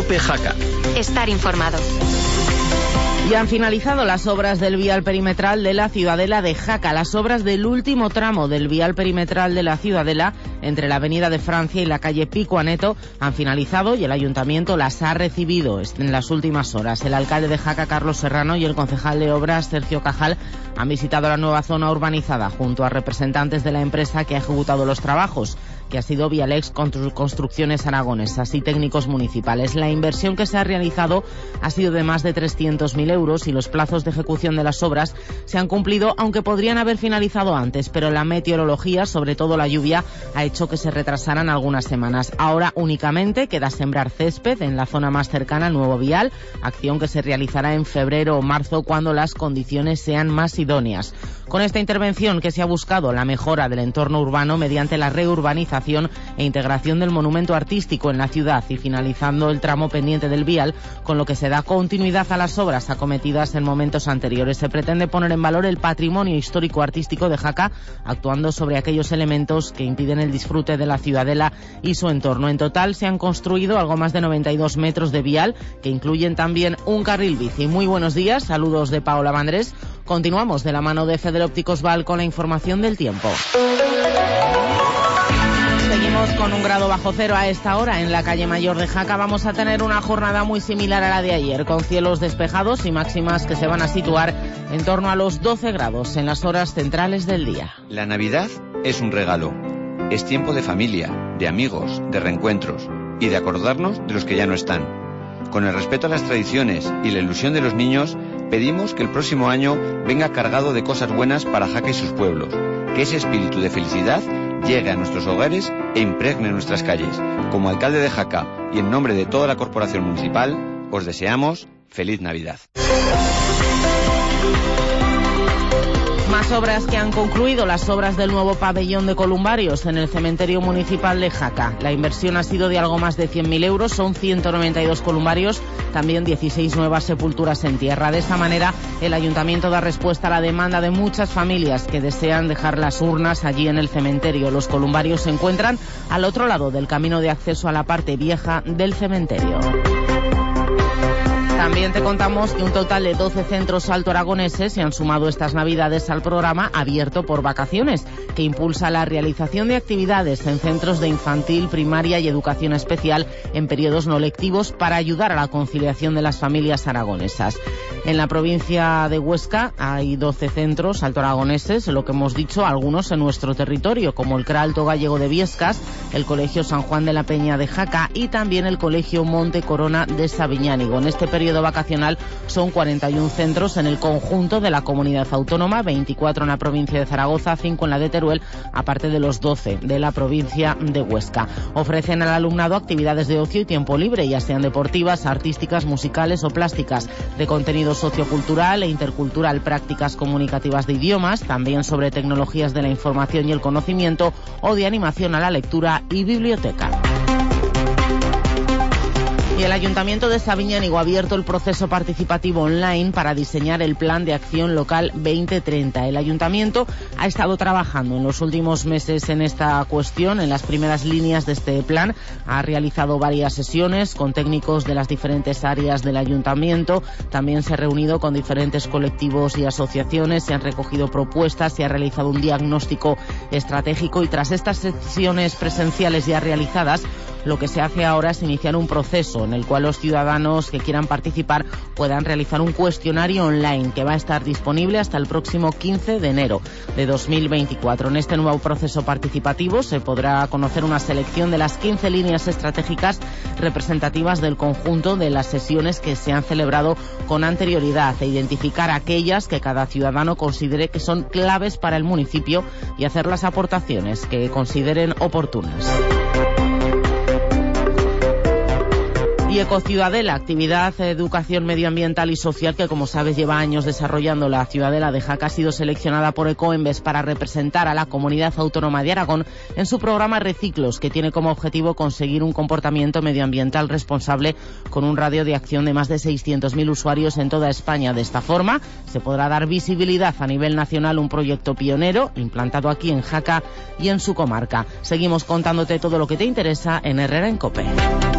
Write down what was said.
COPE Jaca. Estar informado. Ya han finalizado las obras del vial perimetral de la Ciudadela de Jaca. Las obras del último tramo del vial perimetral de la Ciudadela, entre la Avenida de Francia y la calle Pico Aneto, han finalizado y el Ayuntamiento las ha recibido en las últimas horas. El alcalde de Jaca, Carlos Serrano, y el concejal de Obras, Sergio Cajal, han visitado la nueva zona urbanizada junto a representantes de la empresa que ha ejecutado los trabajos, que ha sido Vialex Construcciones Aragonesas y técnicos municipales. La inversión que se ha realizado ha sido de más de 300.000 euros y los plazos de ejecución de las obras se han cumplido, aunque podrían haber finalizado antes, pero la meteorología, sobre todo la lluvia, ha hecho que se retrasaran algunas semanas. Ahora únicamente queda sembrar césped en la zona más cercana al nuevo vial, acción que se realizará en febrero o marzo cuando las condiciones sean más idóneas. Con esta intervención que se ha buscado la mejora del entorno urbano mediante la reurbanización e integración del monumento artístico en la ciudad y finalizando el tramo pendiente del vial, con lo que se da continuidad a las obras acometidas en momentos anteriores. Se pretende poner en valor el patrimonio histórico-artístico de Jaca, actuando sobre aquellos elementos que impiden el disfrute de la Ciudadela y su entorno. En total se han construido algo más de 92 metros de vial, que incluyen también un carril bici. Muy buenos días, saludos de Paola Mandrés. Continuamos de la mano de Feder Ópticos Val con la información del tiempo. Seguimos con 1 grado bajo cero a esta hora en la calle Mayor de Jaca. Vamos a tener una jornada muy similar a la de ayer, con cielos despejados y máximas que se van a situar en torno a los 12 grados en las horas centrales del día. La Navidad es un regalo. Es tiempo de familia, de amigos, de reencuentros y de acordarnos de los que ya no están. Con el respeto a las tradiciones y la ilusión de los niños, pedimos que el próximo año venga cargado de cosas buenas para Jaca y sus pueblos, que ese espíritu de felicidad llegue a nuestros hogares e impregne nuestras calles. Como alcalde de Jaca y en nombre de toda la corporación municipal, os deseamos feliz Navidad. Más obras que han concluido, las obras del nuevo pabellón de columbarios en el cementerio municipal de Jaca. La inversión ha sido de algo más de 100.000 euros, son 192 columbarios, también 16 nuevas sepulturas en tierra. De esta manera, el ayuntamiento da respuesta a la demanda de muchas familias que desean dejar las urnas allí en el cementerio. Los columbarios se encuentran al otro lado del camino de acceso a la parte vieja del cementerio. También te contamos que un total de 12 centros altoaragoneses se han sumado estas Navidades al programa Abierto por Vacaciones, que impulsa la realización de actividades en centros de infantil, primaria y educación especial en periodos no lectivos para ayudar a la conciliación de las familias aragonesas. En la provincia de Huesca hay 12 centros altoaragoneses, lo que hemos dicho, algunos en nuestro territorio, como el CRA Alto Gallego de Viescas, el Colegio San Juan de la Peña de Jaca y también el Colegio Monte Corona de Sabiñánigo. En este periodo vacacional son 41 centros en el conjunto de la comunidad autónoma, 24 en la provincia de Zaragoza, 5 en la de Teruel, aparte de los 12 de la provincia de Huesca. Ofrecen al alumnado actividades de ocio y tiempo libre, ya sean deportivas, artísticas, musicales o plásticas, de contenido sociocultural e intercultural, prácticas comunicativas de idiomas, también sobre tecnologías de la información y el conocimiento o de animación a la lectura y biblioteca. Y el Ayuntamiento de Sabiñánigo ha abierto el proceso participativo online para diseñar el Plan de Acción Local 2030. El Ayuntamiento ha estado trabajando en los últimos meses en esta cuestión, en las primeras líneas de este plan. Ha realizado varias sesiones con técnicos de las diferentes áreas del Ayuntamiento. También se ha reunido con diferentes colectivos y asociaciones, se han recogido propuestas, se ha realizado un diagnóstico estratégico y tras estas sesiones presenciales ya realizadas, lo que se hace ahora es iniciar un proceso en el cual los ciudadanos que quieran participar puedan realizar un cuestionario online que va a estar disponible hasta el próximo 15 de enero de 2024. En este nuevo proceso participativo se podrá conocer una selección de las 15 líneas estratégicas representativas del conjunto de las sesiones que se han celebrado con anterioridad e identificar aquellas que cada ciudadano considere que son claves para el municipio y hacer las aportaciones que consideren oportunas. Y Ecociudadela, actividad de educación medioambiental y social que, como sabes, lleva años desarrollando la Ciudadela de Jaca, ha sido seleccionada por Ecoembes para representar a la Comunidad Autónoma de Aragón en su programa Reciclos, que tiene como objetivo conseguir un comportamiento medioambiental responsable con un radio de acción de más de 600.000 usuarios en toda España. De esta forma, se podrá dar visibilidad a nivel nacional a un proyecto pionero implantado aquí en Jaca y en su comarca. Seguimos contándote todo lo que te interesa en Herrera en COPE.